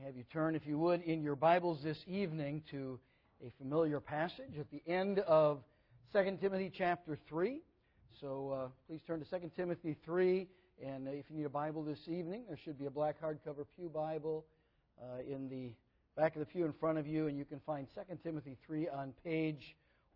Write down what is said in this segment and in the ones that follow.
have you turn, if you would, in your Bibles this evening to a familiar passage at the end of 2 Timothy chapter 3. So please turn to 2 Timothy 3, and if you need a Bible this evening, there should be a black hardcover pew Bible in the back of the pew in front of you, and you can find 2 Timothy 3 on page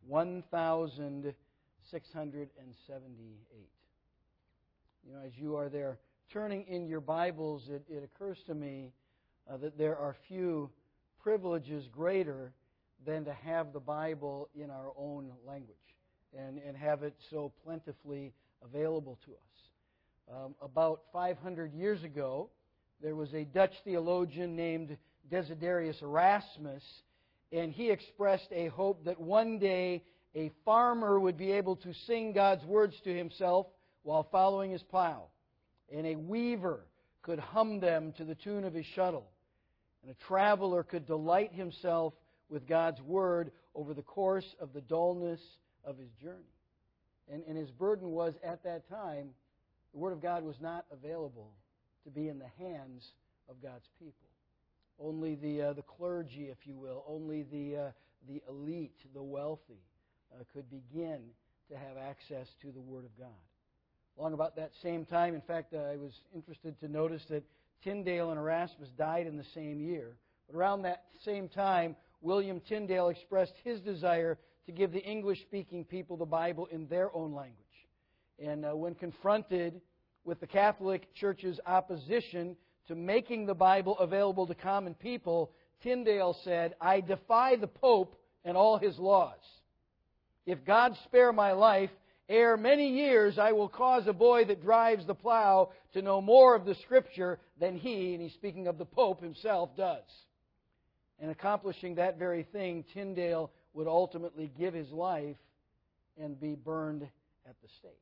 1678. You know, as you are there turning in your Bibles, it occurs to me that there are few privileges greater than to have the Bible in our own language and have it so plentifully available to us. About 500 years ago, there was a Dutch theologian named Desiderius Erasmus, and he expressed a hope that one day a farmer would be able to sing God's words to himself while following his plow, and a weaver could hum them to the tune of his shuttle, and a traveler could delight himself with God's Word over the course of the dullness of his journey. And his burden was, at that time, the Word of God was not available to be in the hands of God's people. Only the clergy, if you will, only the elite, the wealthy, could begin to have access to the Word of God. Along about that same time, in fact, I was interested to notice that Tyndale and Erasmus died in the same year. But around that same time, William Tyndale expressed his desire to give the English-speaking people the Bible in their own language. And when confronted with the Catholic Church's opposition to making the Bible available to common people, Tyndale said, "I defy the Pope and all his laws. If God spare my life, ere many years I will cause a boy that drives the plow to know more of the Scripture than he," and he's speaking of the Pope himself, "does." And accomplishing that very thing, Tyndale would ultimately give his life and be burned at the stake.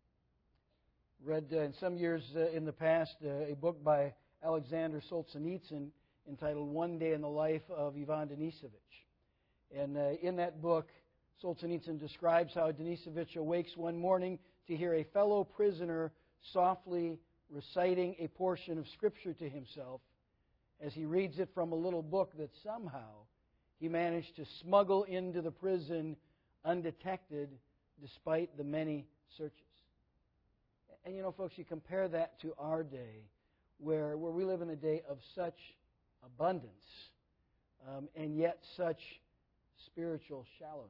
Read in some years in the past a book by Alexander Solzhenitsyn entitled "One Day in the Life of Ivan Denisovich." And in that book, Solzhenitsyn describes how Denisovich awakes one morning to hear a fellow prisoner softly reciting a portion of Scripture to himself as he reads it from a little book that somehow he managed to smuggle into the prison undetected despite the many searches. And you know, folks, you compare that to our day where we live in a day of such abundance and yet such spiritual shallowness.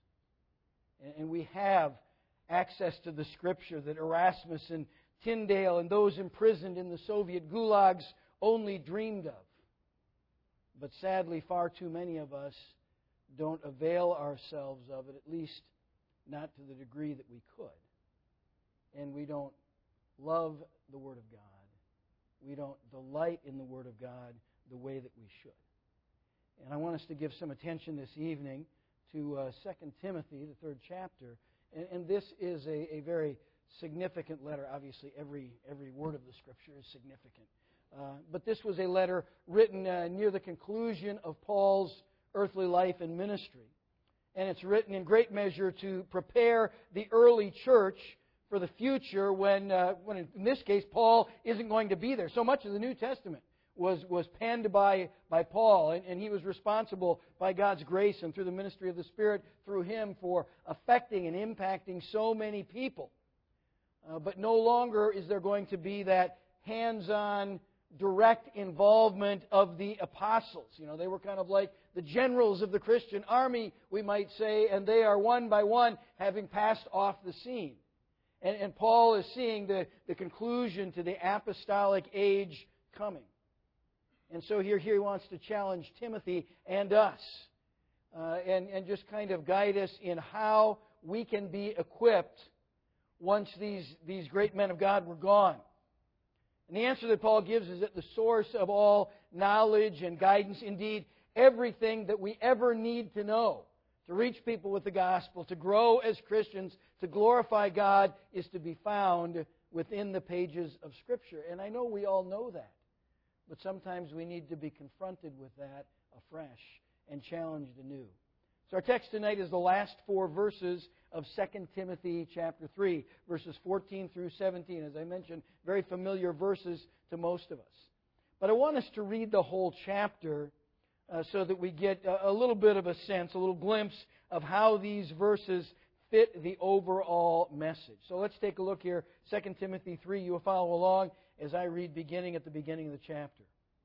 And we have access to the Scripture that Erasmus and Tyndale and those imprisoned in the Soviet gulags only dreamed of. But sadly, far too many of us don't avail ourselves of it, at least not to the degree that we could. And we don't love the Word of God. We don't delight in the Word of God the way that we should. And I want us to give some attention this evening to 2 Timothy, the 3rd chapter. And this is a very significant letter. Obviously, every word of the Scripture is significant. But this was a letter written near the conclusion of Paul's earthly life and ministry. And it's written in great measure to prepare the early church for the future when in this case, Paul isn't going to be there. So much of the New Testament was penned by Paul, and he was responsible by God's grace and through the ministry of the Spirit through him for affecting and impacting so many people. But no longer is there going to be that hands-on, direct involvement of the apostles. You know, they were kind of like the generals of the Christian army, we might say, and they are one by one having passed off the scene. And Paul is seeing the conclusion to the apostolic age coming. And so here he wants to challenge Timothy and us and just kind of guide us in how we can be equipped once these great men of God were gone. And the answer that Paul gives is that the source of all knowledge and guidance, indeed everything that we ever need to know to reach people with the gospel, to grow as Christians, to glorify God, is to be found within the pages of Scripture. And I know we all know that. But sometimes we need to be confronted with that afresh and challenged anew. So our text tonight is the last 4 verses of 2 Timothy chapter 3, verses 14 through 17. As I mentioned, very familiar verses to most of us. But I want us to read the whole chapter so that we get a little bit of a sense, a little glimpse of how these verses fit the overall message. So let's take a look here. 2 Timothy 3, you will follow along as I read beginning at the beginning of the chapter.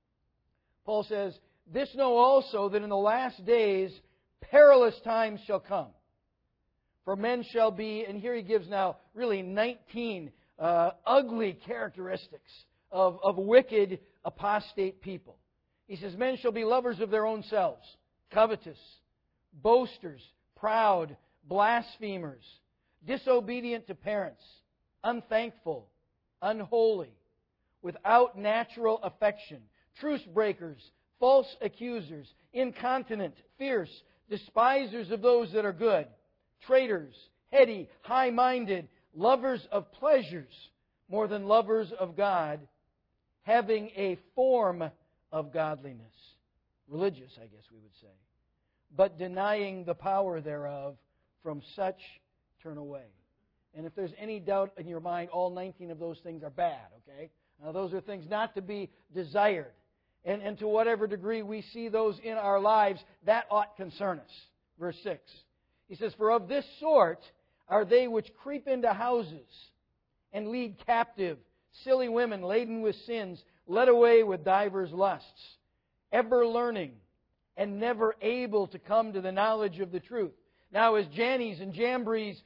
Paul says, "This know also that in the last days perilous times shall come. For men shall be," and here he gives now really 19 ugly characteristics of wicked, apostate people. He says, "Men shall be lovers of their own selves, covetous, boasters, proud, blasphemers, disobedient to parents, unthankful, unholy, without natural affection, truce breakers, false accusers, incontinent, fierce, despisers of those that are good, traitors, heady, high-minded, lovers of pleasures more than lovers of God, having a form of godliness." Religious, I guess we would say. "But denying the power thereof, from such turn away." And if there's any doubt in your mind, all 19 of those things are bad, okay? Now, those are things not to be desired. And to whatever degree we see those in our lives, that ought concern us. Verse 6. He says, "For of this sort are they which creep into houses and lead captive silly women laden with sins, led away with divers lusts, ever learning and never able to come to the knowledge of the truth. Now as Jannes and Jambres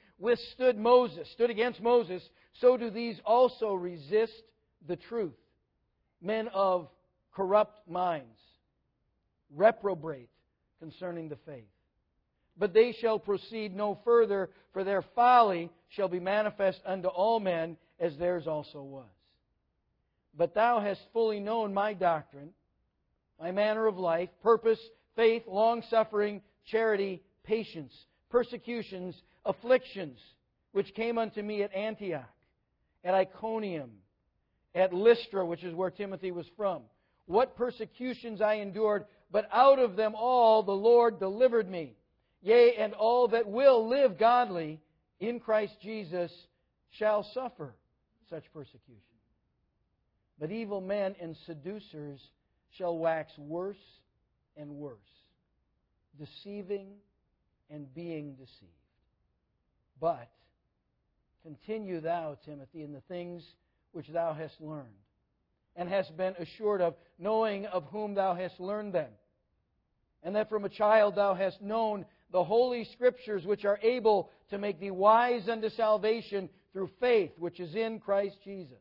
stood against Moses, so do these also resist the truth. Men of corrupt minds, reprobate concerning the faith. But they shall proceed no further, for their folly shall be manifest unto all men, as theirs also was. But thou hast fully known my doctrine, my manner of life, purpose, faith, long-suffering, charity, patience, persecutions, afflictions, which came unto me at Antioch, at Iconium, at Lystra," which is where Timothy was from. "What persecutions I endured, but out of them all the Lord delivered me. Yea, and all that will live godly in Christ Jesus shall suffer such persecution. But evil men and seducers shall wax worse and worse, deceiving and being deceived. But continue thou, Timothy, in the things which thou hast learned, and hast been assured of, knowing of whom thou hast learned them, and that from a child thou hast known the holy Scriptures, which are able to make thee wise unto salvation through faith which is in Christ Jesus.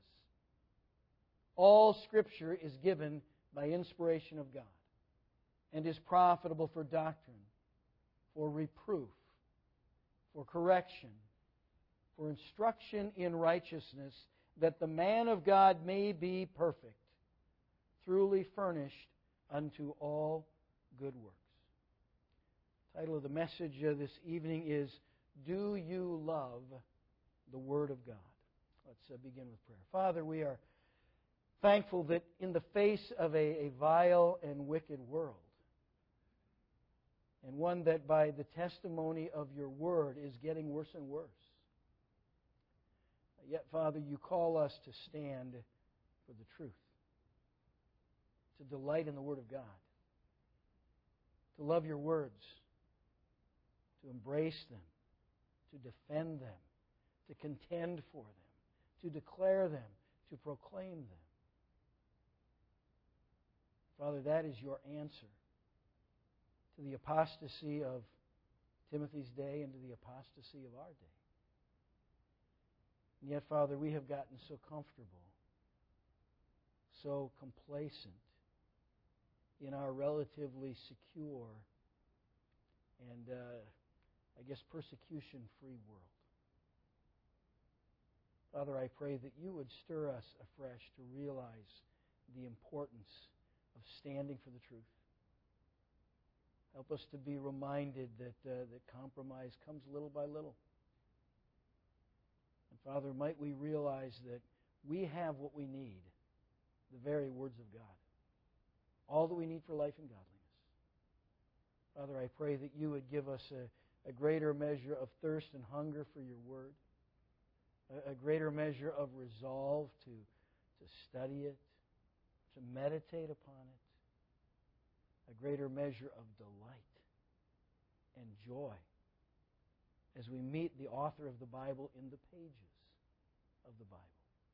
All Scripture is given by inspiration of God, and is profitable for doctrine, for reproof, for correction, for instruction in righteousness, that the man of God may be perfect, truly furnished unto all good works. The title of the message this evening is, Do You Love the Word of God? Let's begin with prayer. Father, we are thankful that in the face of a vile and wicked world, and one that by the testimony of your Word is getting worse and worse, yet, Father, you call us to stand for the truth, to delight in the Word of God, to love your words, to embrace them, to defend them, to contend for them, to declare them, to proclaim them. Father, that is your answer to the apostasy of Timothy's day and to the apostasy of our day. And yet, Father, we have gotten so comfortable, so complacent in our relatively secure and, I guess, persecution-free world. Father, I pray that you would stir us afresh to realize the importance of standing for the truth. Help us to be reminded that compromise comes little by little. And Father, might we realize that we have what we need, the very words of God. All that we need for life and godliness. Father, I pray that you would give us a greater measure of thirst and hunger for your word, a greater measure of resolve to study it, to meditate upon it, a greater measure of delight and joy as we meet the author of the Bible in the pages of the Bible.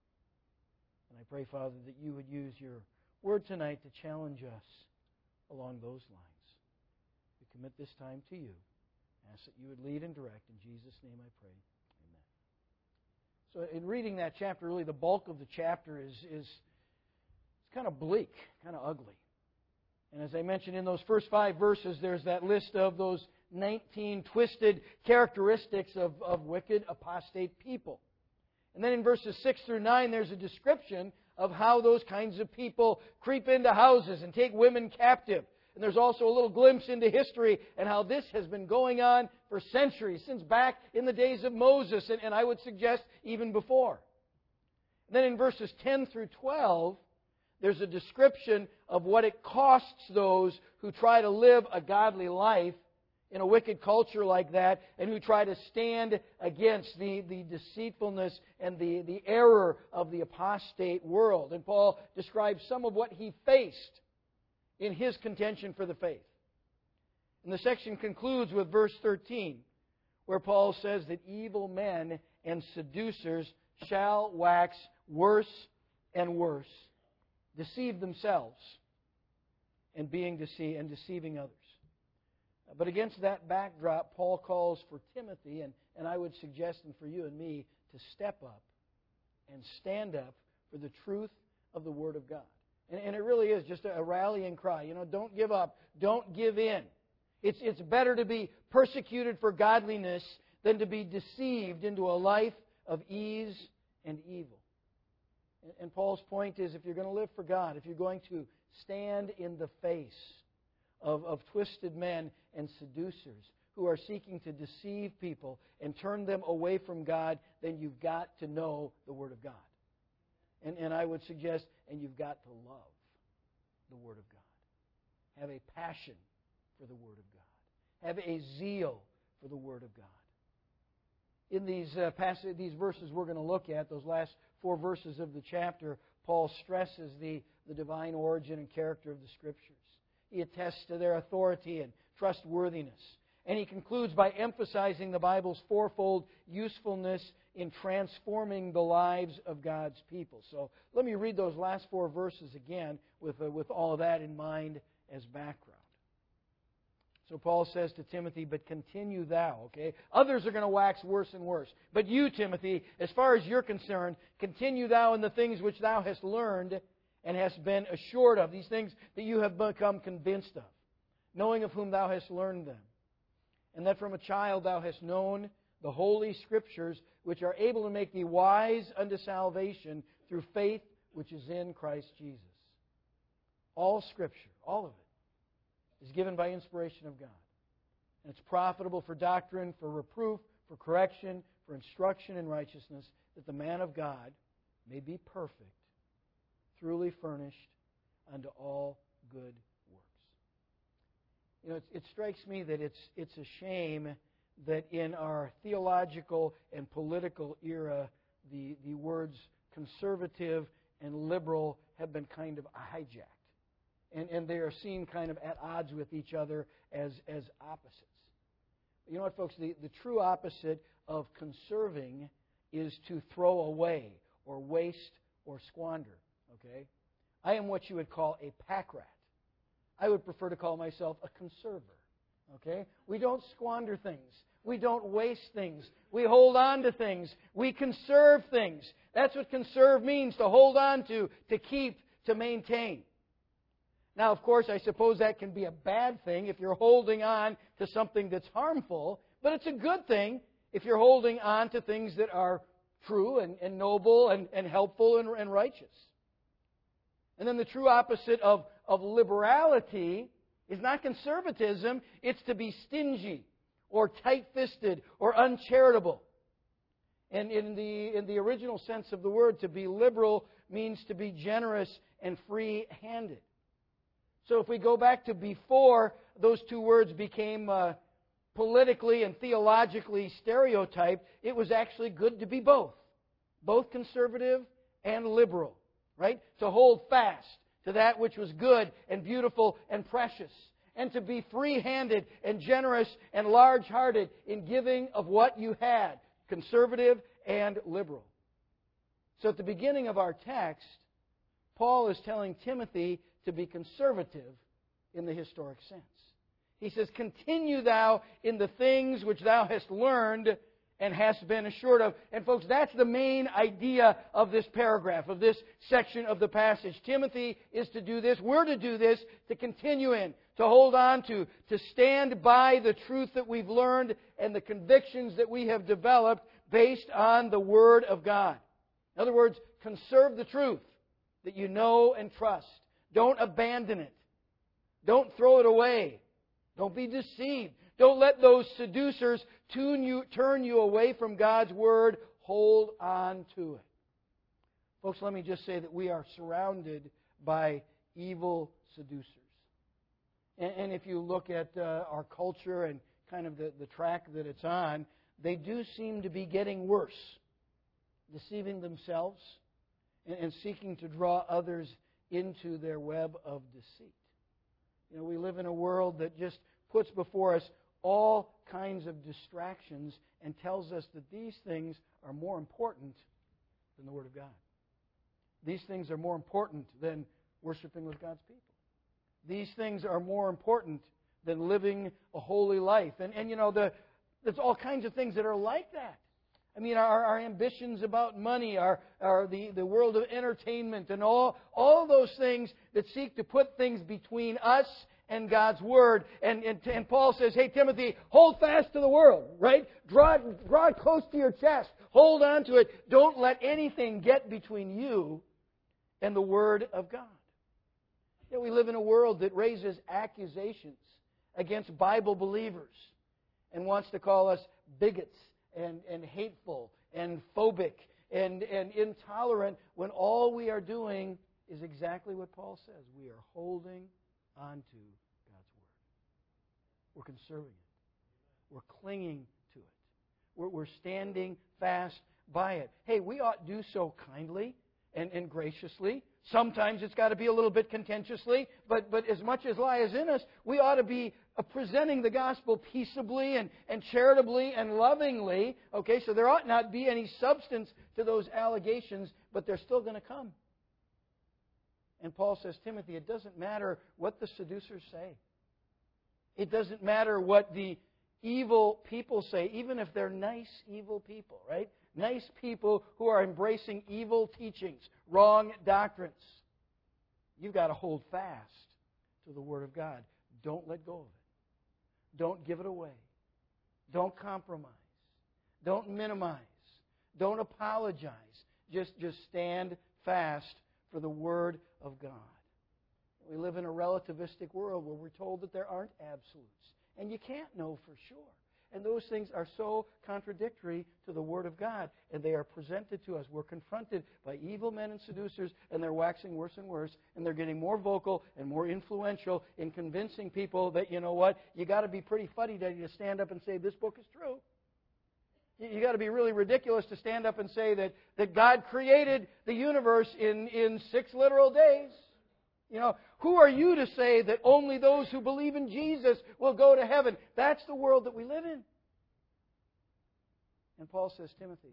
And I pray, Father, that you would use your word tonight to challenge us along those lines. We commit this time to you. Ask that you would lead and direct. In Jesus' name I pray. Amen. So in reading that chapter, really the bulk of the chapter is kind of bleak, kind of ugly. And as I mentioned, in those first 5 verses, there's that list of those 19 twisted characteristics of wicked, apostate people. And then in verses 6 through 9, there's a description of how those kinds of people creep into houses and take women captive. And there's also a little glimpse into history and how this has been going on for centuries, since back in the days of Moses, and I would suggest even before. And then in verses 10 through 12, there's a description of what it costs those who try to live a godly life in a wicked culture like that, and who try to stand against the deceitfulness and the error of the apostate world. And Paul describes some of what he faced in his contention for the faith. And the section concludes with verse 13, where Paul says that evil men and seducers shall wax worse and worse, deceive themselves, and deceiving others. But against that backdrop, Paul calls for Timothy, and I would suggest, and for you and me, to step up and stand up for the truth of the Word of God. And it really is just a rallying cry. Don't give up. Don't give in. It's better to be persecuted for godliness than to be deceived into a life of ease and evil. And Paul's point is, if you're going to live for God, if you're going to stand in the face of twisted men and seducers who are seeking to deceive people and turn them away from God, then you've got to know the Word of God. And I would suggest, and you've got to love the Word of God. Have a passion for the Word of God. Have a zeal for the Word of God. In these verses we're going to look at, those last 4 verses of the chapter, Paul stresses the divine origin and character of the Scriptures. He attests to their authority and trustworthiness. And he concludes by emphasizing the Bible's fourfold usefulness in transforming the lives of God's people. So let me read those last 4 verses again with all of that in mind as background. So Paul says to Timothy, but continue thou, okay? Others are going to wax worse and worse. But you, Timothy, as far as you're concerned, continue thou in the things which thou hast learned and hast been assured of, these things that you have become convinced of, knowing of whom thou hast learned them, and that from a child thou hast known the holy Scriptures, which are able to make thee wise unto salvation through faith which is in Christ Jesus. All Scripture, all of it, is given by inspiration of God. And it's profitable for doctrine, for reproof, for correction, for instruction in righteousness, that the man of God may be perfect, truly furnished unto all good works. It strikes me that it's a shame that in our theological and political era, the words conservative and liberal have been kind of hijacked. And they are seen kind of at odds with each other as opposites. You know what, folks? The true opposite of conserving is to throw away or waste or squander. Okay? I am what you would call a pack rat. I would prefer to call myself a conserver. Okay? We don't squander things. We don't waste things. We hold on to things. We conserve things. That's what conserve means, to hold on to keep, to maintain. Now, of course, I suppose that can be a bad thing if you're holding on to something that's harmful, but it's a good thing if you're holding on to things that are true and noble and helpful and righteous. And then the true opposite of liberality is not conservatism, it's to be stingy or tight-fisted or uncharitable. And in the original sense of the word, to be liberal means to be generous and free-handed. So if we go back to before those two words became politically and theologically stereotyped, it was actually good to be both conservative and liberal, right? To hold fast, to that which was good and beautiful and precious, and to be free-handed and generous and large-hearted in giving of what you had, conservative and liberal. So at the beginning of our text, Paul is telling Timothy to be conservative in the historic sense. He says, continue thou in the things which thou hast learned and hast been assured of. And folks, that's the main idea of this paragraph, of this section of the passage. Timothy is to do this. We're to do this, to continue in, to hold on to stand by the truth that we've learned and the convictions that we have developed based on the Word of God. In other words, conserve the truth that you know and trust. Don't abandon it. Don't throw it away. Don't be deceived. Don't let those seducers turn you away from God's Word. Hold on to it. Folks, let me just say that we are surrounded by evil seducers. And if you look at our culture and kind of the track that it's on, they do seem to be getting worse, deceiving themselves and seeking to draw others into their web of deceit. You know, we live in a world that just puts before us all kinds of distractions and tells us that these things are more important than the Word of God. These things are more important than worshiping with God's people. These things are more important than living a holy life. And you know, there's all kinds of things that are like that. I mean, our ambitions about money, the world of entertainment, and all those things that seek to put things between us and God's Word. And Paul says, hey, Timothy, hold fast to the world, right? Draw it close to your chest. Hold on to it. Don't let anything get between you and the Word of God. You know, we live in a world that raises accusations against Bible believers and wants to call us bigots and hateful and phobic and intolerant, when all we are doing is exactly what Paul says. We are holding onto God's Word. We're conserving it. We're clinging to it. We're standing fast by it. Hey, we ought to do so kindly and graciously. Sometimes it's got to be a little bit contentiously, but as much as lies in us, we ought to be presenting the gospel peaceably and charitably and lovingly. Okay, so there ought not be any substance to those allegations, but they're still going to come. And Paul says, Timothy, it doesn't matter what the seducers say. It doesn't matter what the evil people say, even if they're nice, evil people, right? Nice people who are embracing evil teachings, wrong doctrines. You've got to hold fast to the Word of God. Don't let go of it. Don't give it away. Don't compromise. Don't minimize. Don't apologize. Just stand fast for the Word of God. We live in a relativistic world where we're told that there aren't absolutes. And you can't know for sure. And those things are so contradictory to the Word of God. And they are presented to us. We're confronted by evil men and seducers, and they're waxing worse and worse. And they're getting more vocal and more influential in convincing people that, you know what, you got to be pretty fuddy-duddy to stand up and say this book is true. You got to be really ridiculous to stand up and say that God created the universe in 6 literal days. You know, who are you to say that only those who believe in Jesus will go to heaven? That's the world that we live in. And Paul says, Timothy,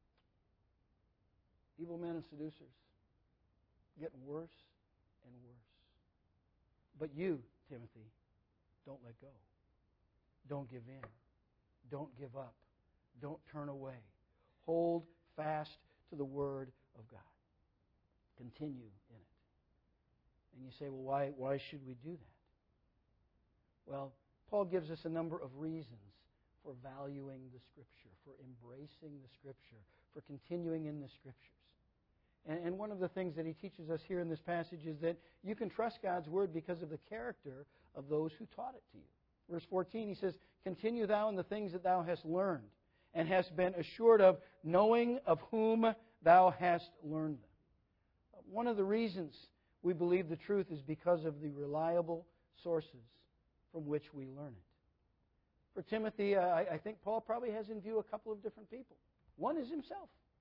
evil men and seducers getting worse and worse. But you, Timothy, don't let go. Don't give in. Don't give up. Don't turn away. Hold fast to the Word of God. Continue in it. And you say, well, why should we do that? Well, Paul gives us a number of reasons for valuing the Scripture, for embracing the Scripture, for continuing in the Scriptures. And one of the things that he teaches us here in this passage is that you can trust God's Word because of the character of those who taught it to you. Verse 14, he says, continue thou in the things that thou hast learned, and hast been assured of, knowing of whom thou hast learned them. One of the reasons we believe the truth is because of the reliable sources from which we learn it. For Timothy, I think Paul probably has in view a couple of different people. One is himself.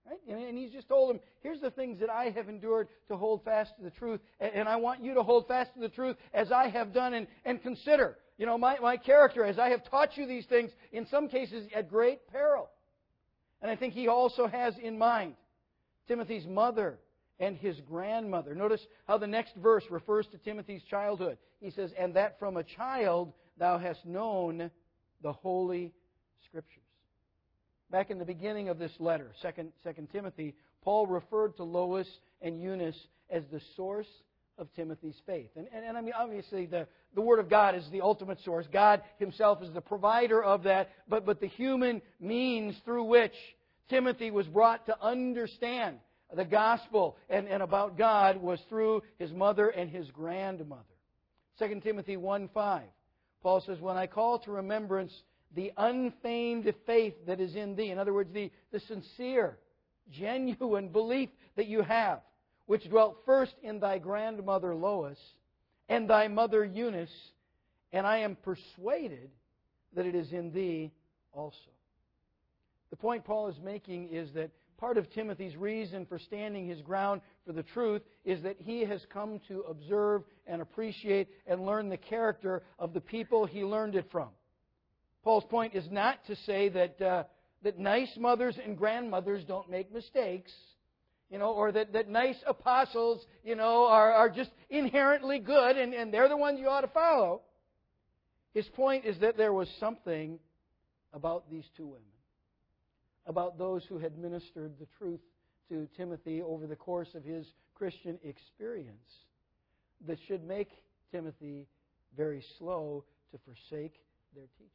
Right? And he's just told him, here's the things that I have endured to hold fast to the truth, and I want you to hold fast to the truth as I have done, and consider, my character as I have taught you these things, in some cases at great peril. And I think he also has in mind Timothy's mother and his grandmother. Notice how the next verse refers to Timothy's childhood. He says, and that from a child thou hast known the Holy Scriptures. Back in the beginning of this letter, 2 Timothy, Paul referred to Lois and Eunice as the source of Timothy's faith. And I mean, obviously, the Word of God is the ultimate source. God Himself is the provider of that. But the human means through which Timothy was brought to understand the gospel and about God was through his mother and his grandmother. 2 Timothy 1:5, Paul says, when I call to remembrance the unfeigned faith that is in thee. In other words, the sincere, genuine belief that you have, which dwelt first in thy grandmother Lois and thy mother Eunice, and I am persuaded that it is in thee also. The point Paul is making is that part of Timothy's reason for standing his ground for the truth is that he has come to observe and appreciate and learn the character of the people he learned it from. Paul's point is not to say that nice mothers and grandmothers don't make mistakes, or that nice apostles, are just inherently good and they're the ones you ought to follow. His point is that there was something about these two women, about those who had ministered the truth to Timothy over the course of his Christian experience, that should make Timothy very slow to forsake their teaching.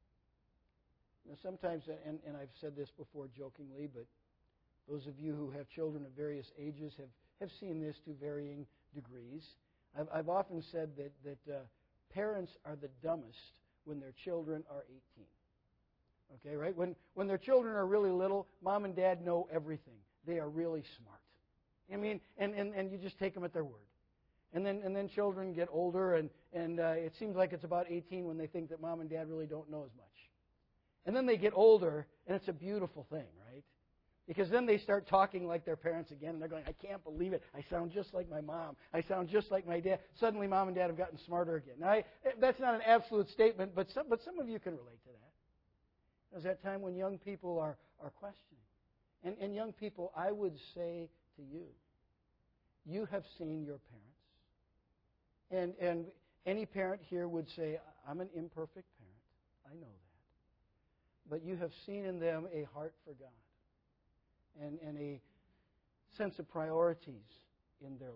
Sometimes, and I've said this before jokingly, but those of you who have children of various ages have seen this to varying degrees. I've often said that parents are the dumbest when their children are 18. Okay, right? When their children are really little, mom and dad know everything. They are really smart. I mean, and you just take them at their word. And then children get older, and it seems like it's about 18 when they think that mom and dad really don't know as much. And then they get older, and it's a beautiful thing, right? Because then they start talking like their parents again, and they're going, I can't believe it. I sound just like my mom. I sound just like my dad. Suddenly, mom and dad have gotten smarter again. Now, that's not an absolute statement, but some of you can relate to that. There's that time when young people are questioning. And young people, I would say to you, you have seen your parents. And any parent here would say, I'm an imperfect parent. I know that. But you have seen in them a heart for God and a sense of priorities in their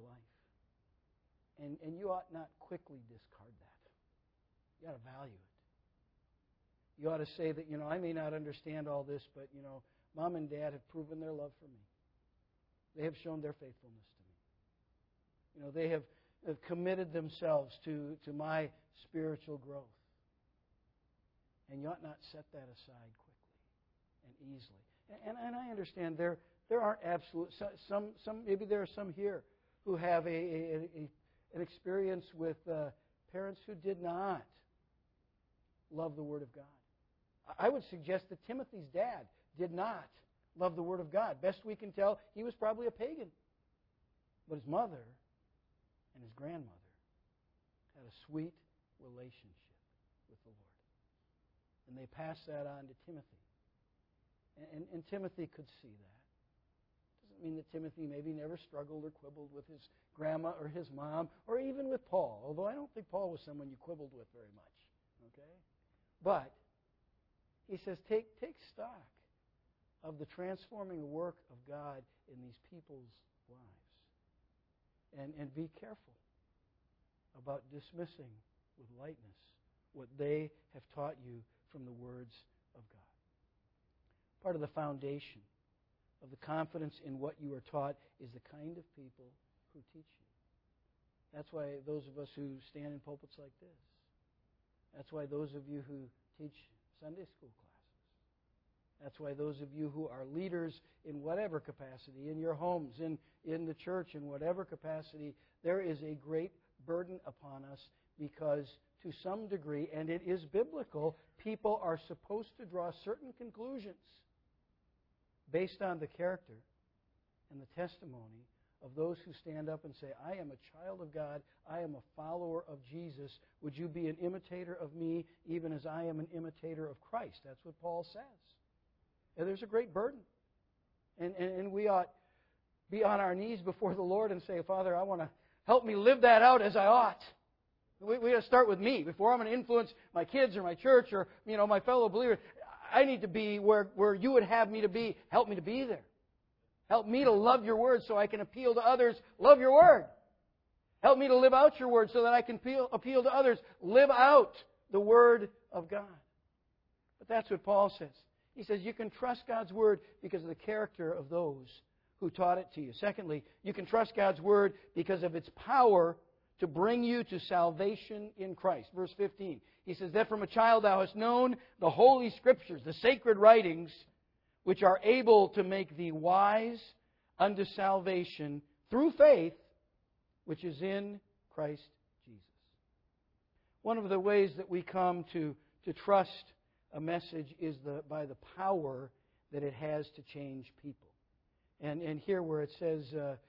life. And you ought not quickly discard that. You ought to value it. You ought to say that, I may not understand all this, but, mom and dad have proven their love for me. They have shown their faithfulness to me. They have committed themselves to my spiritual growth. And you ought not set that aside quickly and easily. And I understand there aren't absolute, maybe there are some here who have an experience with parents who did not love the Word of God. I would suggest that Timothy's dad did not love the Word of God. Best we can tell, he was probably a pagan. But his mother and his grandmother had a sweet relationship with the Lord. And they passed that on to Timothy. And Timothy could see that. Doesn't mean that Timothy maybe never struggled or quibbled with his grandma or his mom, or even with Paul, although I don't think Paul was someone you quibbled with very much. Okay? But he says, take stock of the transforming work of God in these people's lives. And be careful about dismissing with lightness what they have taught you from the words of God. Part of the foundation of the confidence in what you are taught is the kind of people who teach you. That's why those of us who stand in pulpits like this, that's why those of you who teach Sunday school classes, that's why those of you who are leaders in whatever capacity, in your homes, in the church, in whatever capacity, there is a great burden upon us because to some degree, and it is biblical, people are supposed to draw certain conclusions based on the character and the testimony of those who stand up and say, I am a child of God, I am a follower of Jesus. Would you be an imitator of me even as I am an imitator of Christ? That's what Paul says. And there's a great burden. And we ought be on our knees before the Lord and say, Father, I want to help me live that out as I ought. We got to start with me. Before I'm going to influence my kids or my church or my fellow believers, I need to be where you would have me to be. Help me to be there. Help me to love your word so I can appeal to others. Love your word. Help me to live out your word so that I can appeal to others. Live out the word of God. But that's what Paul says. He says you can trust God's word because of the character of those who taught it to you. Secondly, you can trust God's word because of its power to bring you to salvation in Christ. Verse 15. He says, that from a child thou hast known the holy scriptures, the sacred writings, which are able to make thee wise unto salvation through faith, which is in Christ Jesus. One of the ways that we come to trust a message is by the power that it has to change people. And here where it says,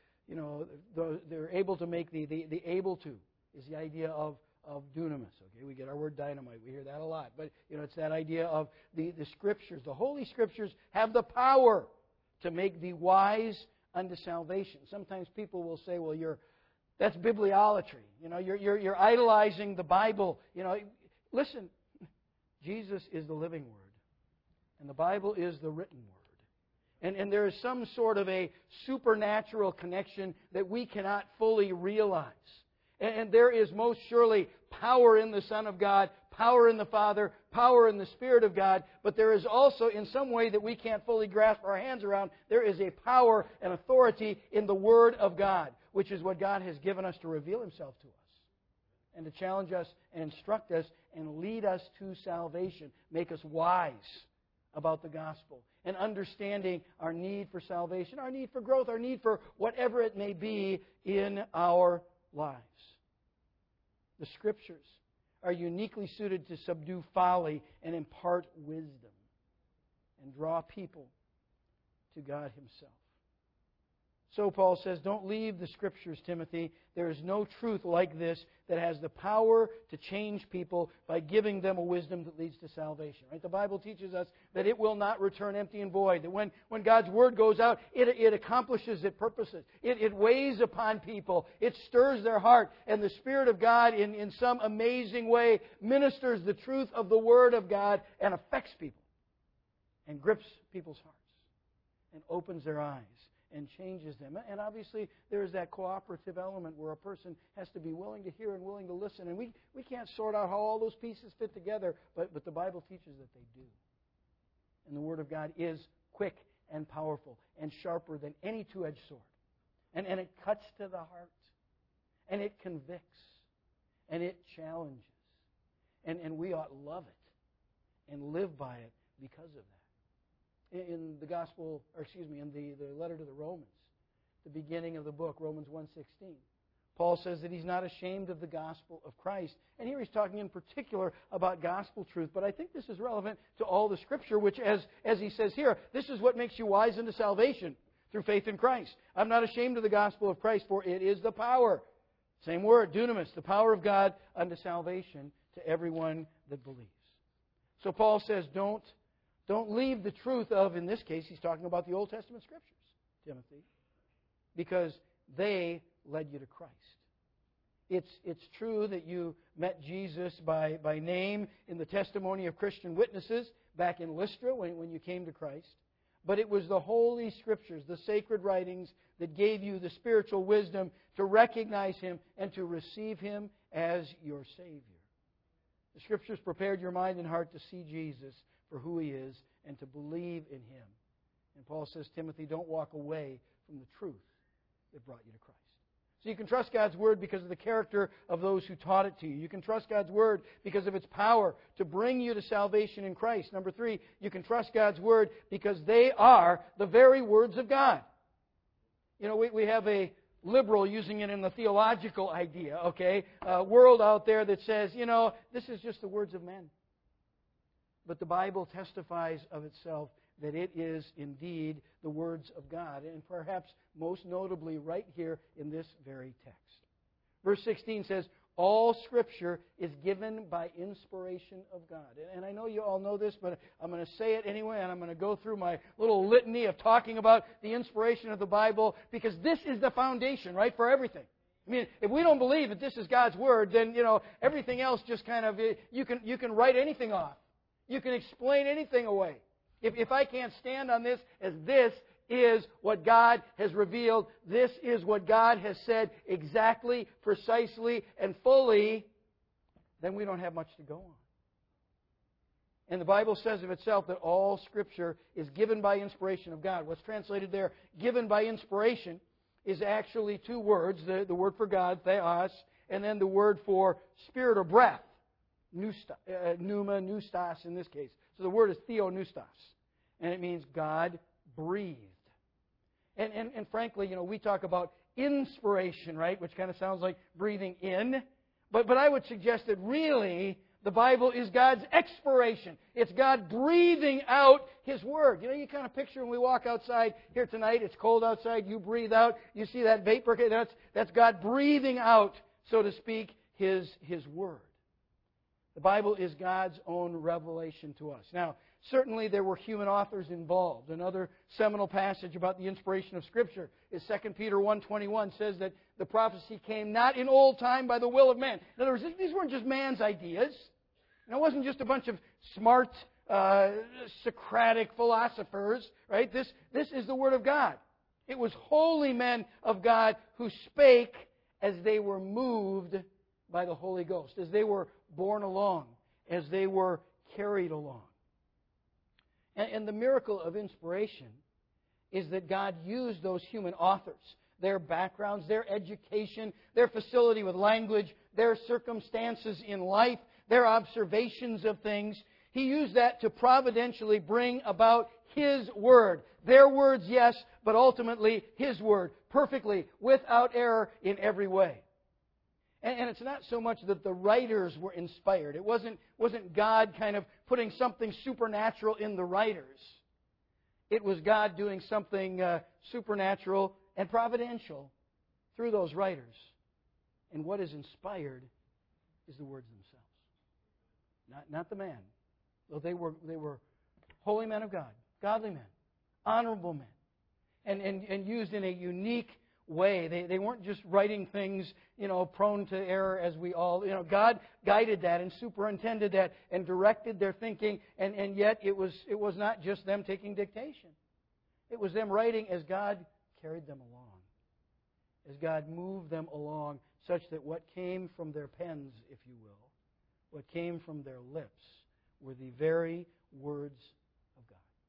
they're able to make the able to is the idea of dunamis. Okay, we get our word dynamite. We hear that a lot. But, it's that idea of the Scriptures. The Holy Scriptures have the power to make thee wise unto salvation. Sometimes people will say, well, that's bibliolatry. You're idolizing the Bible. Listen, Jesus is the living Word. And the Bible is the written Word. And there is some sort of a supernatural connection that we cannot fully realize. And there is most surely power in the Son of God, power in the Father, power in the Spirit of God, but there is also, in some way that we can't fully grasp our hands around, there is a power and authority in the Word of God, which is what God has given us to reveal Himself to us, and to challenge us and instruct us and lead us to salvation, make us wise about the gospel, and understanding our need for salvation, our need for growth, our need for whatever it may be in our lives. The Scriptures are uniquely suited to subdue folly and impart wisdom and draw people to God Himself. So Paul says, don't leave the Scriptures, Timothy. There is no truth like this that has the power to change people by giving them a wisdom that leads to salvation. Right? The Bible teaches us that it will not return empty and void. That when God's Word goes out, it accomplishes its purposes. It weighs upon people. It stirs their heart. And the Spirit of God, in some amazing way, ministers the truth of the Word of God and affects people and grips people's hearts and opens their eyes and changes them. And obviously, there is that cooperative element where a person has to be willing to hear and willing to listen. And we can't sort out how all those pieces fit together, but the Bible teaches that they do. And the Word of God is quick and powerful and sharper than any two-edged sword. And it cuts to the heart. And it convicts. And it challenges. And we ought love it and live by it because of that. In the gospel, in the letter to the Romans, the beginning of the book, Romans 1:16, Paul says that he's not ashamed of the gospel of Christ. And here he's talking in particular about gospel truth. But I think this is relevant to all the Scripture, which, as he says here, this is what makes you wise unto salvation through faith in Christ. I'm not ashamed of the gospel of Christ, for it is the power. Same word, dunamis, the power of God unto salvation to everyone that believes. So Paul says, don't leave the truth of, in this case, he's talking about the Old Testament Scriptures, Timothy, because they led you to Christ. It's true that you met Jesus by name in the testimony of Christian witnesses back in Lystra when you came to Christ. But it was the Holy Scriptures, the sacred writings, that gave you the spiritual wisdom to recognize Him and to receive Him as your Savior. The Scriptures prepared your mind and heart to see Jesus for who He is and to believe in Him. And Paul says, Timothy, don't walk away from the truth that brought you to Christ. So you can trust God's Word because of the character of those who taught it to you. You can trust God's Word because of its power to bring you to salvation in Christ. Number 3, you can trust God's Word because they are the very words of God. We have a liberal using it in the theological idea, okay? A world out there that says, this is just the words of men. But the Bible testifies of itself that it is indeed the words of God, and perhaps most notably right here in this very text. Verse 16 says, all Scripture is given by inspiration of God. And I know you all know this, but I'm going to say it anyway, and I'm going to go through my little litany of talking about the inspiration of the Bible, because this is the foundation, right, for everything. I mean, if we don't believe that this is God's Word, then, everything else just kind of, you can write anything off. You can explain anything away. If I can't stand on this as this is what God has revealed, this is what God has said exactly, precisely, and fully, then we don't have much to go on. And the Bible says of itself that all Scripture is given by inspiration of God. What's translated there, given by inspiration, is actually two words. The word for God, theos, and then the word for spirit or breath, pneuma, pneustos in this case. So the word is theopneustos, and it means God breathed. And frankly, we talk about inspiration, right, which kind of sounds like breathing in. But I would suggest that really the Bible is God's expiration. It's God breathing out His Word. You kind of picture when we walk outside here tonight, it's cold outside, you breathe out, you see that vapor, that's God breathing out, so to speak, His Word. The Bible is God's own revelation to us. Now, certainly there were human authors involved. Another seminal passage about the inspiration of Scripture is 2 Peter 1:21, says that the prophecy came not in old time by the will of man. In other words, these weren't just man's ideas. And it wasn't just a bunch of smart, Socratic philosophers, right? This is the Word of God. It was holy men of God who spake as they were moved by the Holy Ghost, as they were borne along, as they were carried along. And the miracle of inspiration is that God used those human authors, their backgrounds, their education, their facility with language, their circumstances in life, their observations of things. He used that to providentially bring about His Word. Their words, yes, but ultimately His Word, perfectly, without error in every way. And it's not so much that the writers were inspired. It wasn't God kind of putting something supernatural in the writers. It was God doing something supernatural and providential through those writers. And what is inspired is the words themselves. Not the man. Though they were holy men of God, godly men, honorable men, and used in a unique way. They weren't just writing things, prone to error as we all, God guided that and superintended that and directed their thinking, and yet it was not just them taking dictation. It was them writing as God carried them along, as God moved them along, such that what came from their pens, if you will, what came from their lips were the very words of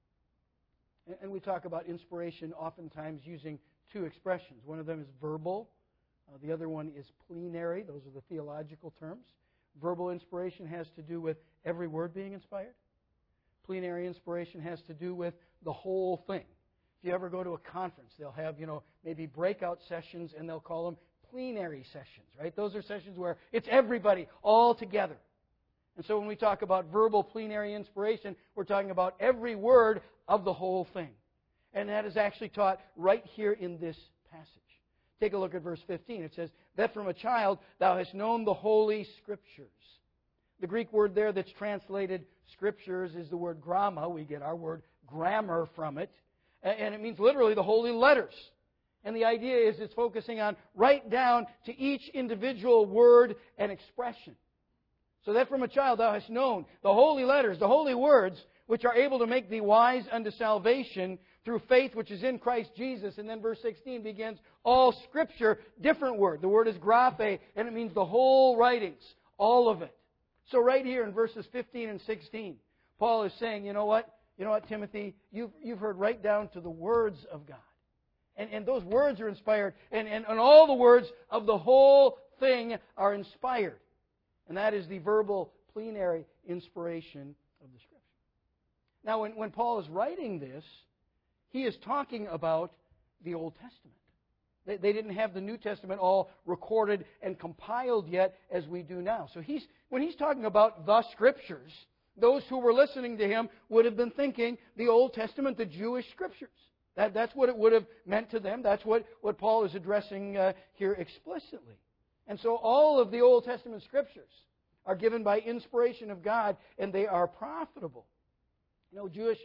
God. And we talk about inspiration oftentimes using two expressions. One of them is verbal. The other one is plenary. Those are the theological terms. Verbal inspiration has to do with every word being inspired. Plenary inspiration has to do with the whole thing. If you ever go to a conference, they'll have, maybe breakout sessions, and they'll call them plenary sessions, right? Those are sessions where it's everybody all together. And so when we talk about verbal plenary inspiration, we're talking about every word of the whole thing. And that is actually taught right here in this passage. Take a look at verse 15. It says, that from a child thou hast known the Holy Scriptures. The Greek word there that's translated Scriptures is the word gramma. We get our word grammar from it. And it means literally the holy letters. And the idea is it's focusing on right down to each individual word and expression. So that from a child thou hast known the holy letters, the holy words, which are able to make thee wise unto salvation through faith which is in Christ Jesus. And then verse 16 begins, all Scripture, different word. The word is graphe, and it means the whole writings, all of it. So right here in verses 15 and 16, Paul is saying, you know what, Timothy, you've heard right down to the words of God. And those words are inspired, and all the words of the whole thing are inspired. And that is the verbal plenary inspiration of the Scripture. Now, when Paul is writing this, he is talking about the Old Testament. They didn't have the New Testament all recorded and compiled yet as we do now. So when he's talking about the Scriptures, those who were listening to him would have been thinking the Old Testament, the Jewish Scriptures. That's what it would have meant to them. That's what Paul is addressing here explicitly. And so all of the Old Testament Scriptures are given by inspiration of God, and they are profitable. You know, Jewish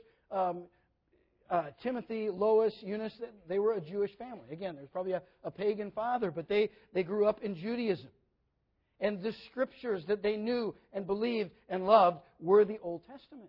Timothy, Lois, Eunice, they were a Jewish family. Again, there's probably a pagan father, but they grew up in Judaism. And the Scriptures that they knew and believed and loved were the Old Testament.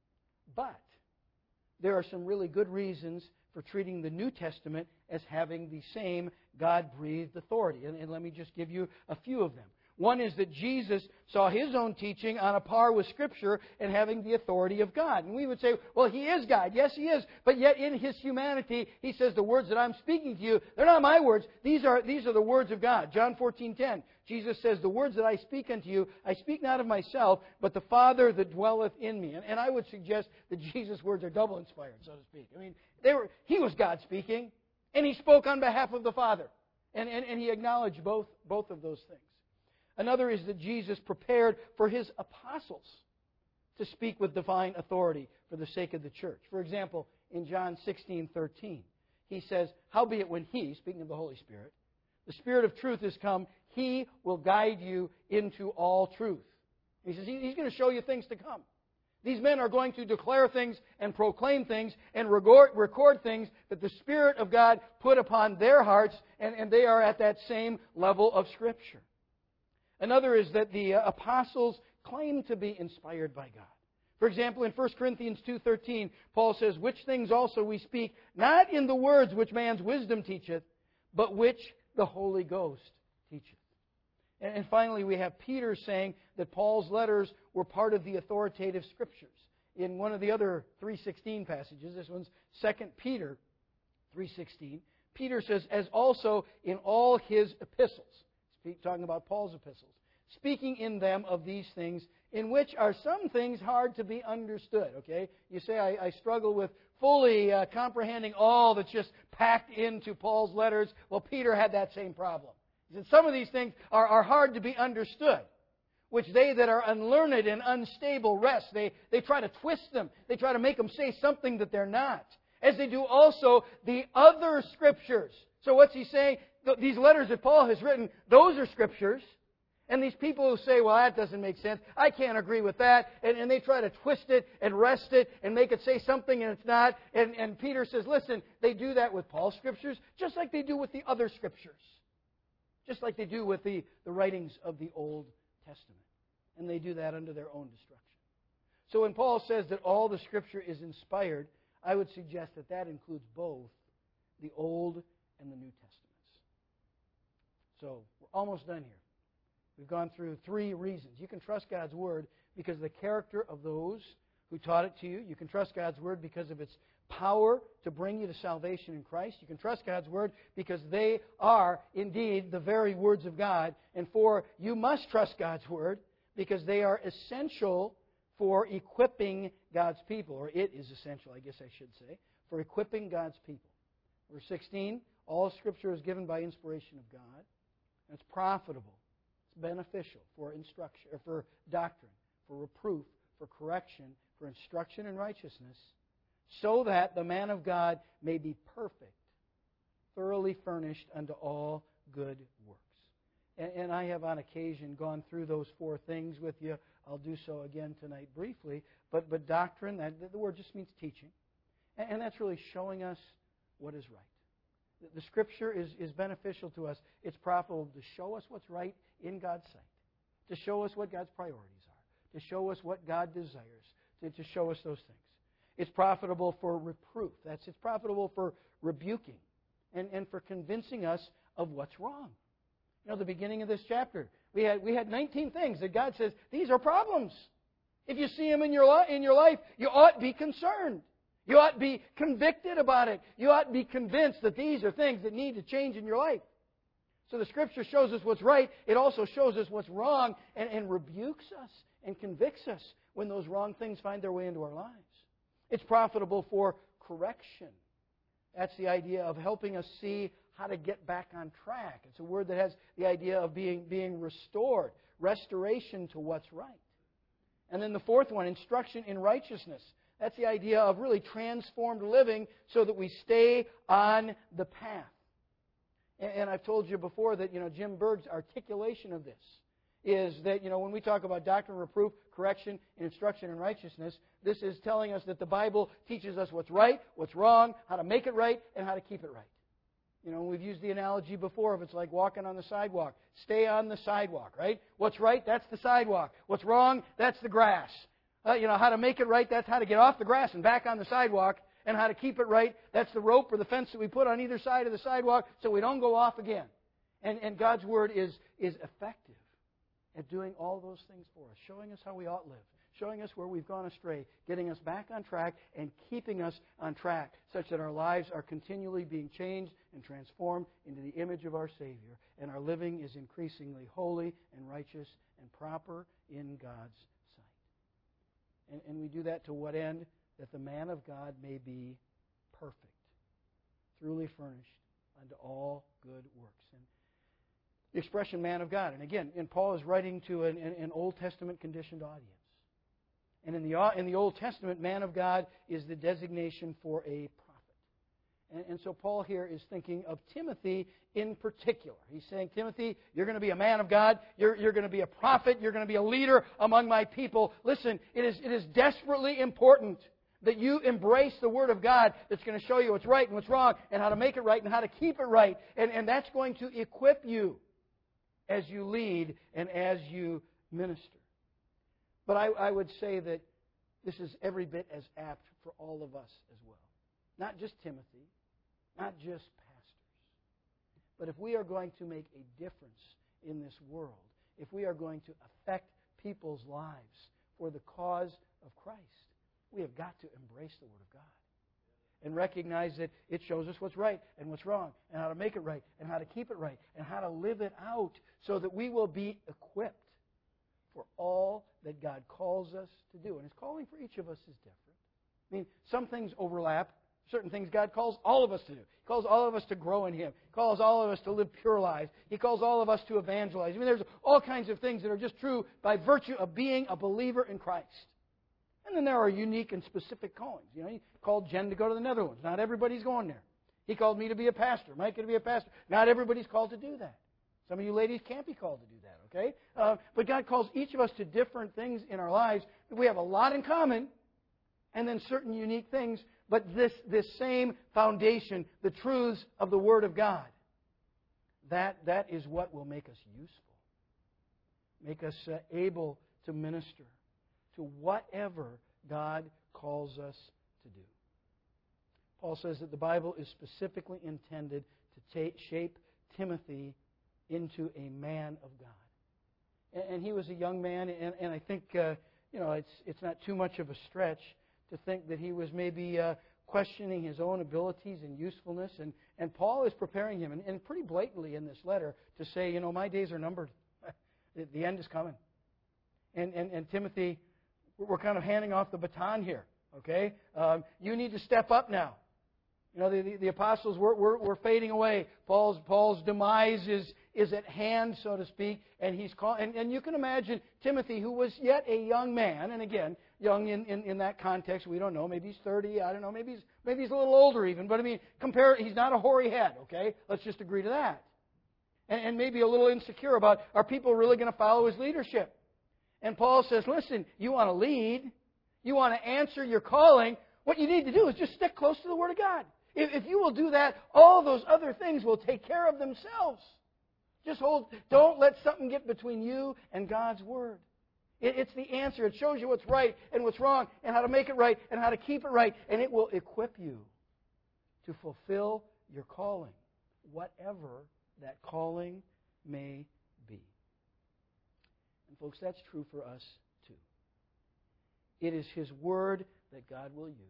But there are some really good reasons for treating the New Testament as having the same God-breathed authority. And let me just give you a few of them. One is that Jesus saw His own teaching on a par with Scripture and having the authority of God. And we would say, well, He is God. Yes, He is. But yet in His humanity, He says, the words that I'm speaking to you, they're not my words. These are the words of God. John 14:10. Jesus says, the words that I speak unto you, I speak not of myself, but the Father that dwelleth in me. And I would suggest that Jesus' words are double inspired, so to speak. I mean, He was God speaking, and He spoke on behalf of the Father. And He acknowledged both of those things. Another is that Jesus prepared for His apostles to speak with divine authority for the sake of the church. For example, in John 16:13, He says, howbeit when He, speaking of the Holy Spirit, the Spirit of truth is come, He will guide you into all truth. He says He's going to show you things to come. These men are going to declare things and proclaim things and record things that the Spirit of God put upon their hearts, and they are at that same level of Scripture. Another is that the apostles claim to be inspired by God. For example, in 1 Corinthians 2:13, Paul says, which things also we speak, not in the words which man's wisdom teacheth, but which the Holy Ghost teacheth. And finally, we have Peter saying that Paul's letters were part of the authoritative Scriptures. In one of the other 3:16 passages, this one's 2 Peter 3:16, Peter says, as also in all his epistles, talking about Paul's epistles, speaking in them of these things, in which are some things hard to be understood. Okay, you say, I struggle with fully comprehending all that's just packed into Paul's letters. Well, Peter had that same problem. He said some of these things are hard to be understood, which they that are unlearned and unstable wrest. They try to twist them. They try to make them say something that they're not. As they do also the other Scriptures. So what's he saying? These letters that Paul has written, those are Scriptures. And these people who say, well, that doesn't make sense, I can't agree with that, and they try to twist it and wrest it and make it say something and it's not. And Peter says, listen, they do that with Paul's Scriptures just like they do with the other Scriptures. Just like they do with the writings of the Old Testament. And they do that under their own destruction. So when Paul says that all the Scripture is inspired, I would suggest that that includes both the Old and the New Testaments. So we're almost done here. We've gone through 3 reasons. You can trust God's Word because of the character of those who taught it to you. You can trust God's Word because of its power to bring you to salvation in Christ. You can trust God's Word because they are indeed the very words of God. And 4, you must trust God's Word because they are essential for equipping God's people. Or it is essential, I guess I should say, for equipping God's people. Verse 16, all Scripture is given by inspiration of God. And it's profitable. It's beneficial for instruction, or for doctrine, for reproof, for correction, for instruction in righteousness, so that the man of God may be perfect, thoroughly furnished unto all good works. And I have on occasion gone through those 4 things with you. I'll do so again tonight briefly. But doctrine, the word just means teaching. And that's really showing us what is right. The Scripture is beneficial to us. It's profitable to show us what's right in God's sight, to show us what God's priorities are, to show us what God desires, to show us those things. It's profitable for reproof. It's profitable for rebuking and for convincing us of what's wrong. You know, the beginning of this chapter, we had 19 things that God says, these are problems. If you see them in your life, you ought to be concerned. You ought to be convicted about it. You ought to be convinced that these are things that need to change in your life. So the Scripture shows us what's right. It also shows us what's wrong and rebukes us and convicts us when those wrong things find their way into our lives. It's profitable for correction. That's the idea of helping us see how to get back on track. It's a word that has the idea of being restored, restoration to what's right. And then the fourth one, instruction in righteousness. That's the idea of really transformed living so that we stay on the path. And I've told you before that, Jim Berg's articulation of this is that, when we talk about doctrine, reproof, correction, and instruction in righteousness, this is telling us that the Bible teaches us what's right, what's wrong, how to make it right, and how to keep it right. We've used the analogy before of it's like walking on the sidewalk. Stay on the sidewalk, right? What's right, that's the sidewalk. What's wrong, that's the grass. How to make it right, that's how to get off the grass and back on the sidewalk. And how to keep it right, that's the rope or the fence that we put on either side of the sidewalk so we don't go off again. And God's Word is effective at doing all those things for us, showing us how we ought to live, showing us where we've gone astray, getting us back on track, and keeping us on track such that our lives are continually being changed and transformed into the image of our Savior, and our living is increasingly holy and righteous and proper in God's sight. And we do that to what end? That the man of God may be perfect, truly furnished unto all good works. And the expression man of God, and again, Paul is writing to an Old Testament conditioned audience. And in the Old Testament, man of God is the designation for a prophet. And so Paul here is thinking of Timothy in particular. He's saying, Timothy, you're going to be a man of God. You're going to be a prophet. You're going to be a leader among my people. Listen, it is desperately important that you embrace the Word of God that's going to show you what's right and what's wrong and how to make it right and how to keep it right. And that's going to equip you as you lead and as you minister. But I would say that this is every bit as apt for all of us as well. Not just Timothy, not just pastors. But if we are going to make a difference in this world, if we are going to affect people's lives for the cause of Christ, we have got to embrace the Word of God and recognize that it shows us what's right and what's wrong and how to make it right and how to keep it right and how to live it out so that we will be equipped for all that God calls us to do. And His calling for each of us is different. I mean, some things overlap. Certain things God calls all of us to do. He calls all of us to grow in Him. He calls all of us to live pure lives. He calls all of us to evangelize. I mean, there's all kinds of things that are just true by virtue of being a believer in Christ. And then there are unique and specific callings. He called Jen to go to the Netherlands. Not everybody's going there. He called me to be a pastor, Mike to be a pastor. Not everybody's called to do that. Some of you ladies can't be called to do that, okay? But God calls each of us to different things in our lives. We have a lot in common, and then certain unique things, but this same foundation, the truths of the Word of God, that is what will make us useful, make us able to minister to whatever God calls us to do. Paul says that the Bible is specifically intended to shape Timothy into a man of God. And he was a young man, and I think it's not too much of a stretch to think that he was maybe questioning his own abilities and usefulness. And Paul is preparing him, and pretty blatantly in this letter, to say, my days are numbered. The end is coming. And Timothy, we're kind of handing off the baton here, okay? You need to step up now. The apostles were fading away. Paul's demise is at hand, so to speak, and he's and you can imagine Timothy, who was yet a young man, and again, young in that context, we don't know. Maybe he's 30. I don't know. Maybe he's a little older even. But I mean, he's not a hoary head. Okay, let's just agree to that. And maybe a little insecure about, are people really going to follow his leadership? And Paul says, listen, you want to lead, you want to answer your calling, what you need to do is just stick close to the Word of God. If you will do that, all those other things will take care of themselves. Don't let something get between you and God's Word. It's the answer. It shows you what's right and what's wrong and how to make it right and how to keep it right. And it will equip you to fulfill your calling, whatever that calling may be. And folks, that's true for us too. It is His Word that God will use,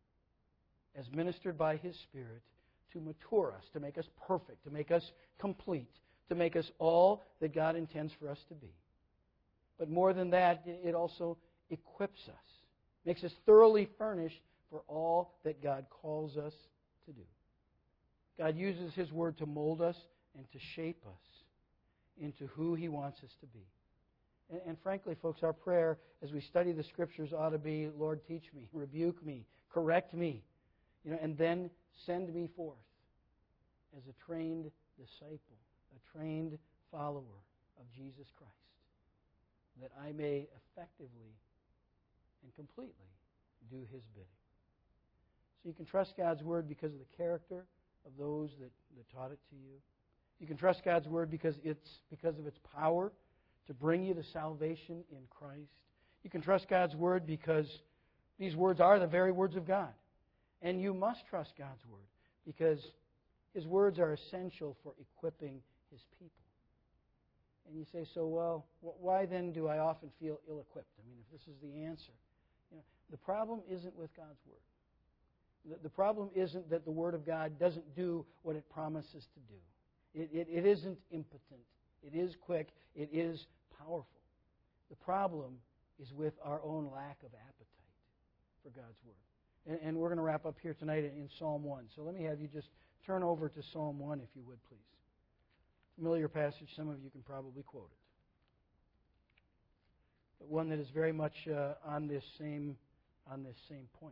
as ministered by His Spirit, to mature us, to make us perfect, to make us complete, to make us all that God intends for us to be. But more than that, it also equips us, makes us thoroughly furnished for all that God calls us to do. God uses His Word to mold us and to shape us into who He wants us to be. And frankly, folks, our prayer as we study the Scriptures ought to be, Lord, teach me, rebuke me, correct me, and then send me forth as a trained disciple, a trained follower of Jesus Christ, that I may effectively and completely do His bidding. So you can trust God's Word because of the character of those that taught it to you. You can trust God's Word because of its power to bring you to salvation in Christ. You can trust God's Word because these words are the very words of God. And you must trust God's Word because His words are essential for equipping His people. And you say, so, well, why then do I often feel ill-equipped? I mean, if this is the answer. The problem isn't with God's Word. The problem isn't that the Word of God doesn't do what it promises to do. It isn't impotent. It is quick. It is powerful. The problem is with our own lack of appetite for God's Word. And we're going to wrap up here tonight in Psalm 1. So let me have you just turn over to Psalm 1, if you would, please. Familiar passage. Some of you can probably quote it. But one that is very much on this same point.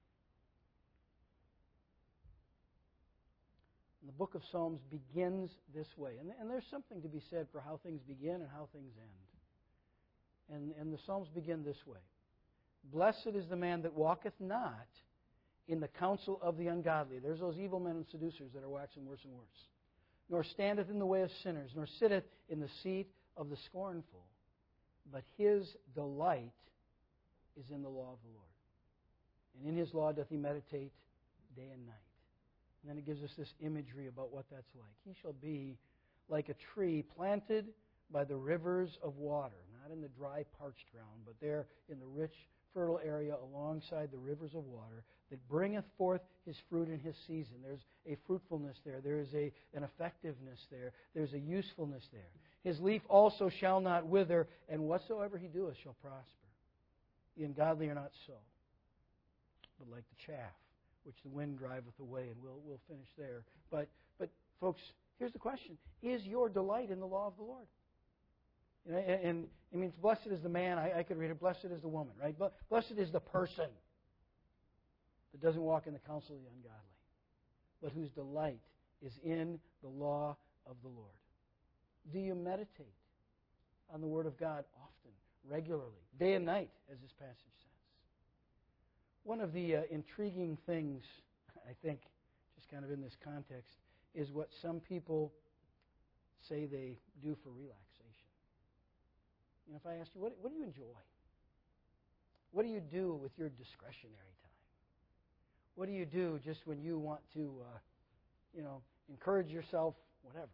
And the book of Psalms begins this way. And there's something to be said for how things begin and how things end. And the Psalms begin this way. Blessed is the man that walketh not in the counsel of the ungodly. There's those evil men and seducers that are waxing worse and worse. Nor standeth in the way of sinners, nor sitteth in the seat of the scornful. But his delight is in the law of the Lord. And in His law doth he meditate day and night. And then it gives us this imagery about what that's like. He shall be like a tree planted by the rivers of water, not in the dry, parched ground, but there in the rich, fertile area alongside the rivers of water, that bringeth forth his fruit in his season. There's a fruitfulness there. There is an effectiveness there. There's a usefulness there. His leaf also shall not wither, and whatsoever he doeth shall prosper. The ungodly are not so, but like the chaff, which the wind driveth away, and we'll finish there. But folks, here's the question. Is your delight in the law of the Lord? And it means blessed is the man. I could read it. Blessed is the woman, right? But blessed is the person that doesn't walk in the counsel of the ungodly, but whose delight is in the law of the Lord. Do you meditate on the Word of God often, regularly, day and night, as this passage says? One of the intriguing things, I think, just kind of in this context, is what some people say they do for relaxation. If I asked you, what do you enjoy? What do you do with your discretionary time? What do you do just when you want to, encourage yourself, whatever?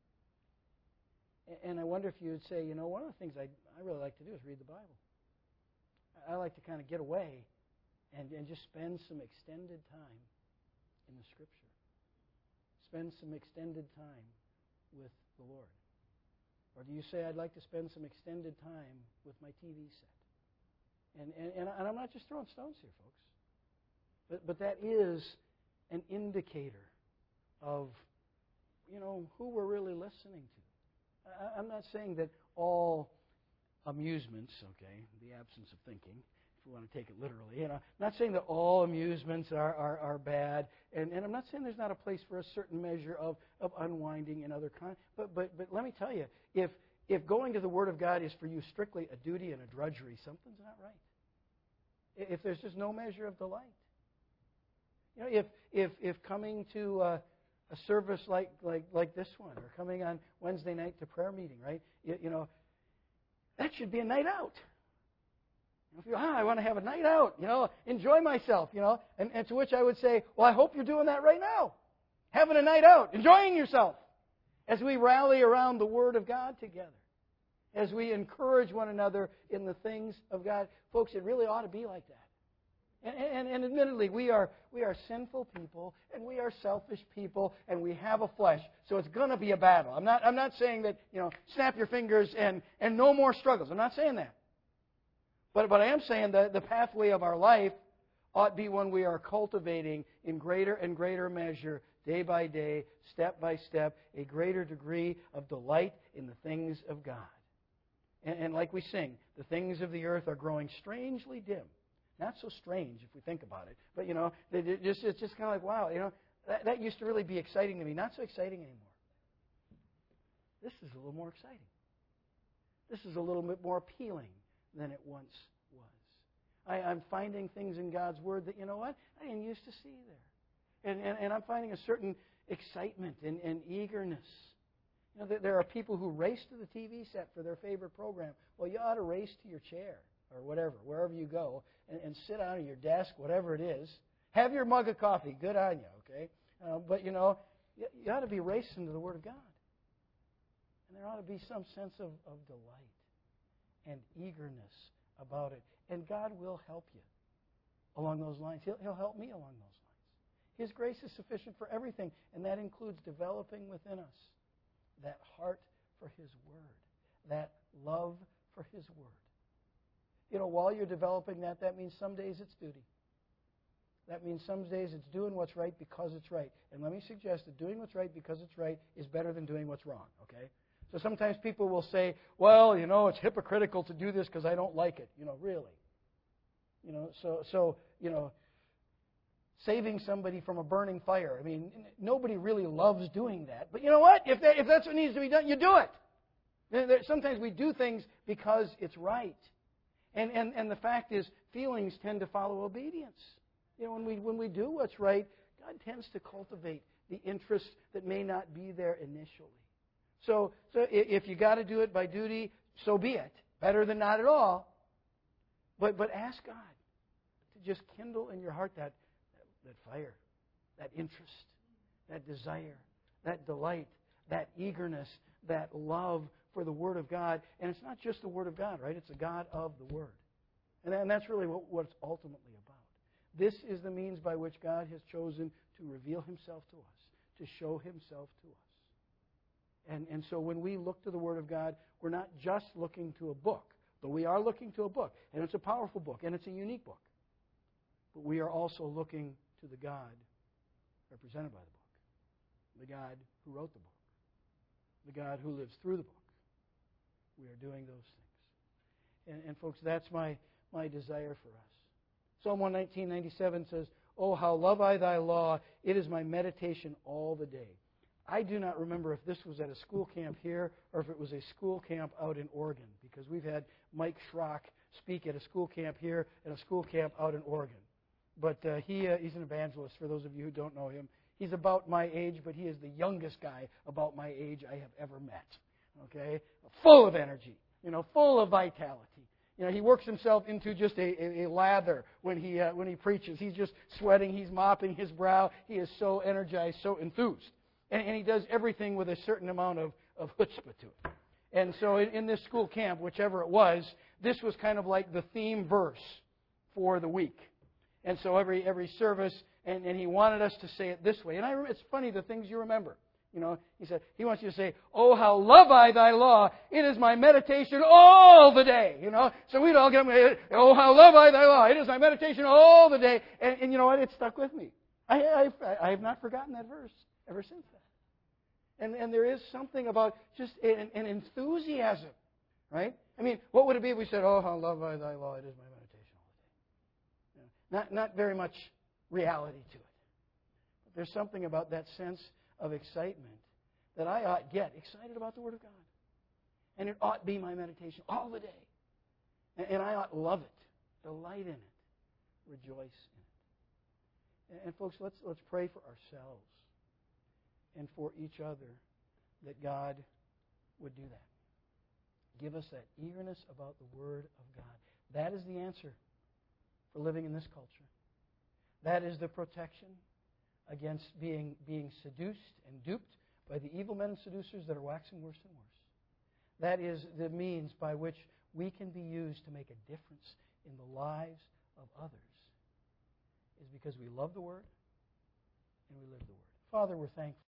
And I wonder if you would say, one of the things I really like to do is read the Bible. I like to kind of get away and just spend some extended time in the Scripture. Spend some extended time with the Lord. Or do you say, I'd like to spend some extended time with my TV set? And I'm not just throwing stones here, folks. But that is an indicator of, who we're really listening to. I'm not saying that all amusements, the absence of thinking, if we want to take it literally, I'm not saying that all amusements are bad, and I'm not saying there's not a place for a certain measure of unwinding and other kinds. But let me tell you, if going to the Word of God is for you strictly a duty and a drudgery, something's not right. If there's just no measure of delight, if coming to a service like this one, or coming on Wednesday night to prayer meeting, right? That should be a night out. If you, I want to have a night out, enjoy myself, and to which I would say, well, I hope you're doing that right now, having a night out, enjoying yourself, as we rally around the Word of God together, as we encourage one another in the things of God. Folks, it really ought to be like that. And admittedly, we are sinful people, and we are selfish people, and we have a flesh, so it's going to be a battle. I'm not saying that, snap your fingers and no more struggles. I'm not saying that. But I am saying that the pathway of our life ought to be one we are cultivating in greater and greater measure, day by day, step by step, a greater degree of delight in the things of God. And like we sing, the things of the earth are growing strangely dim. Not so strange if we think about it. But, it's just kind of like, wow, that used to really be exciting to me. Not so exciting anymore. This is a little more exciting. This is a little bit more appealing than it once was. I'm finding things in God's Word that, I didn't used to see there. And I'm finding a certain excitement and eagerness. There are people who race to the TV set for their favorite program. Well, you ought to race to your chair or whatever, wherever you go, and sit down at your desk, whatever it is. Have your mug of coffee. Good on you, okay? But, you ought to be racing to the Word of God. And there ought to be some sense of delight and eagerness about it. And God will help you along those lines. He'll help me along those lines. His grace is sufficient for everything, and that includes developing within us that heart for His Word, that love for His Word. While you're developing that means some days it's duty. That means some days it's doing what's right because it's right. And let me suggest that doing what's right because it's right is better than doing what's wrong, okay? So sometimes people will say, well, it's hypocritical to do this because I don't like it. Really. Saving somebody from a burning fire. I mean, nobody really loves doing that. But you know what? If that's what needs to be done, you do it. Sometimes we do things because it's right. And the fact is, feelings tend to follow obedience. When we do what's right, God tends to cultivate the interest that may not be there initially. So if you got to do it by duty, so be it. Better than not at all. But ask God to just kindle in your heart that fire, that interest, that desire, that delight, that eagerness, that love for the Word of God. And it's not just the Word of God, right? It's the God of the Word. And that's really what it's ultimately about. This is the means by which God has chosen to reveal Himself to us, to show Himself to us. And so when we look to the Word of God, we're not just looking to a book, but we are looking to a book. And it's a powerful book, and it's a unique book. But we are also looking to the God represented by the book, the God who wrote the book, the God who lives through the book. We are doing those things. And folks, that's my desire for us. Psalm 119:97 says, "Oh, how love I thy law, it is my meditation all the day." I do not remember if this was at a school camp here or if it was a school camp out in Oregon, because we've had Mike Schrock speak at a school camp here and a school camp out in Oregon. But he's an evangelist, for those of you who don't know him. He's about my age, but he is the youngest guy about my age I have ever met. Okay? Full of energy, full of vitality. He works himself into just a lather when he preaches. He's just sweating. He's mopping his brow. He is so energized, so enthused. And he does everything with a certain amount of chutzpah to it. And so in this school camp, whichever it was, this was kind of like the theme verse for the week. And so every service, and he wanted us to say it this way. And it's funny, the things you remember. He said, he wants you to say, "Oh, how love I thy law. It is my meditation all the day." So we'd all get up, "Oh, how love I thy law. It is my meditation all the day." And you know what? It stuck with me. I have not forgotten that verse ever since then. And there is something about just an enthusiasm, right? I mean, what would it be if we said, "Oh, how love I thy law. It is my meditation all the day." Not very much reality to it. But there's something about that sense of excitement that I ought get excited about the Word of God. And it ought be my meditation all the day. And I ought love it, delight in it, rejoice in it. And folks, let's pray for ourselves and for each other that God would do that. Give us that eagerness about the Word of God. That is the answer for living in this culture. That is the protection against being seduced and duped by the evil men and seducers that are waxing worse and worse. That is the means by which we can be used to make a difference in the lives of others, is because we love the Word and we live the Word. Father, we're thankful.